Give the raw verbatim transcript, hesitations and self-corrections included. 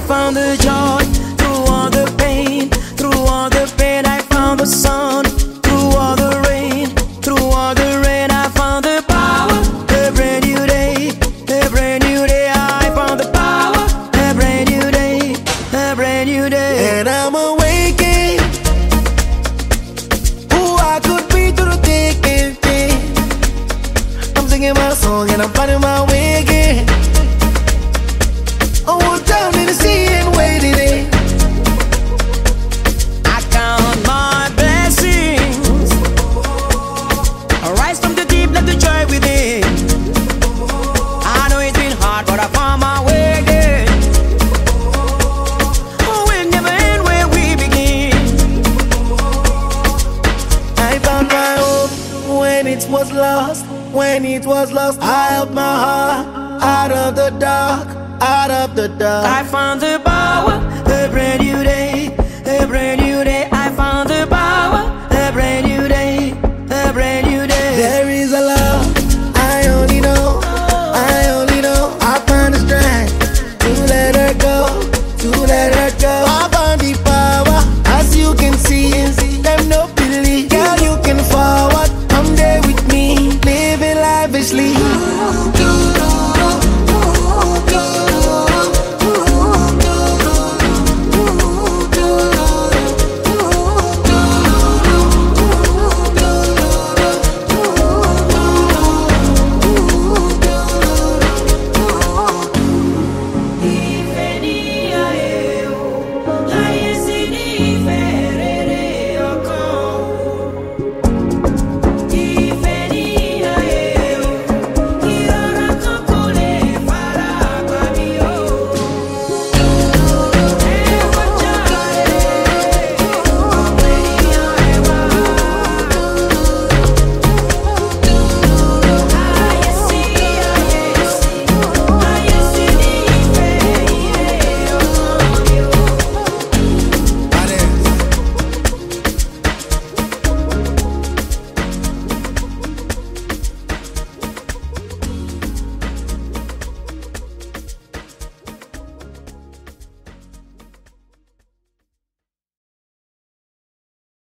found the joy through all the pain. Through all the pain, I found the sun. Through all the rain, through all the rain, I found the power. A brand new day, a brand new day. I found the power. A brand new day, a brand new day. And I'm awakening. Who I could be through the thick and thin. I'm singing my song and I'm finding my way again. I was down in the sea and waited in. I count my blessings. I rise from the deep, let the joy within. I know it's been hard, but I found my way again. Oh, we'll never end where we begin. I found my hope when it was lost. When it was lost, I held my heart out of the dark, out of the dark. I found the power.